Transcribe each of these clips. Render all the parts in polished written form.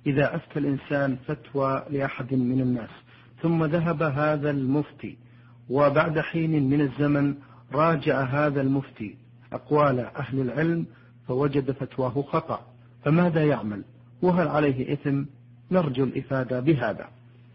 إذا أفتى الإنسان فتوى لأحد من الناس ثم ذهب هذا المفتي وبعد حين من الزمن راجع هذا المفتي أقوال أهل العلم فوجد فتواه خطأ، فماذا يعمل؟ وهل عليه إثم؟ نرجو الإفادة بهذا.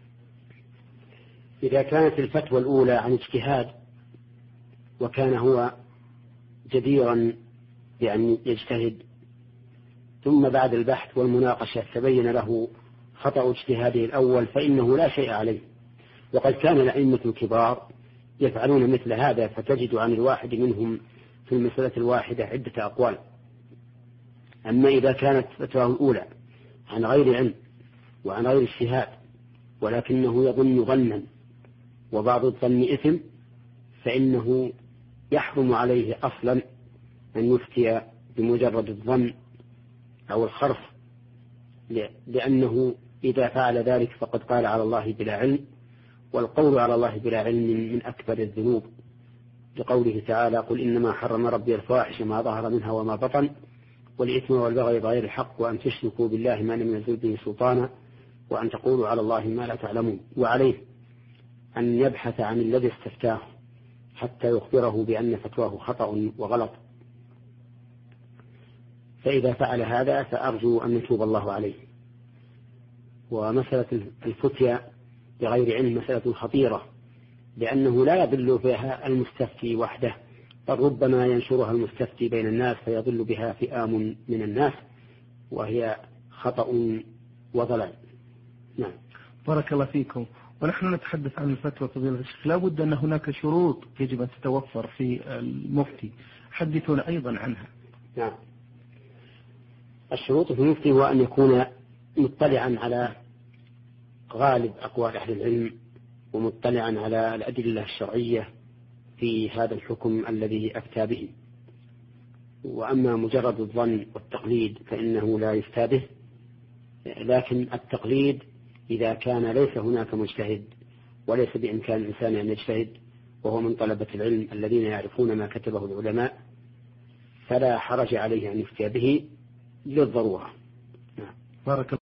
إذا كانت الفتوى الأولى عن اجتهاد وكان هو جديرا بأن يجتهد، ثم بعد البحث والمناقشة تبين له خطأ اجتهاده الأول، فإنه لا شيء عليه. وقد كان الأئمة الكبار يفعلون مثل هذا، فتجد عن الواحد منهم في المسألة الواحدة عدة أقوال. أما إذا كانت فتواه الأولى عن غير علم وعن غير اجتهاد ولكنه يظن ظنا وبعض الظن إثم، فإنه يحرم عليه أصلا أن يفتي بمجرد الظن أو الخرف، لأنه إذا فعل ذلك فقد قال على الله بلا علم، والقول على الله بلا علم من أكبر الذنوب، لقوله تعالى: قل إنما حرم ربي الفواحش ما ظهر منها وما بطن والإثم والبغي بغير الحق وأن تشركوا بالله ما لم ينزل به سلطانا وأن تقولوا على الله ما لا تعلمون. وعليه أن يبحث عن الذي استفتاه حتى يخبره بأن فتواه خطأ وغلط، فإذا فعل هذا فأرجو أن يتوب الله عليه. ومسألة الفتيا بغير علم مسألة خطيرة، لأنه لا يضل بها المستفتي وحده، بل ربما ينشرها المستفتي بين الناس فيضل بها فئام من الناس، وهي خطأ وضلال. نعم. بارك الله فيكم. ونحن نتحدث عن الفتوى فضيلة الشيخ، لا بد أن هناك شروط يجب أن تتوفر في المفتي، حدثونا أيضا عنها. نعم. الشروط في المفتي هو أن يكون مطلعا على غالب أقوال أهل العلم ومطلعا على الأدلة الشرعية في هذا الحكم الذي أفتى به. وأما مجرد الظن والتقليد فإنه لا يفتى به، لكن التقليد إذا كان ليس هناك مجتهد وليس بإمكان الإنسان أن يجتهد وهو من طلبة العلم الذين يعرفون ما كتبه العلماء، فلا حرج عليه أن يفتى به للضرورة. بارك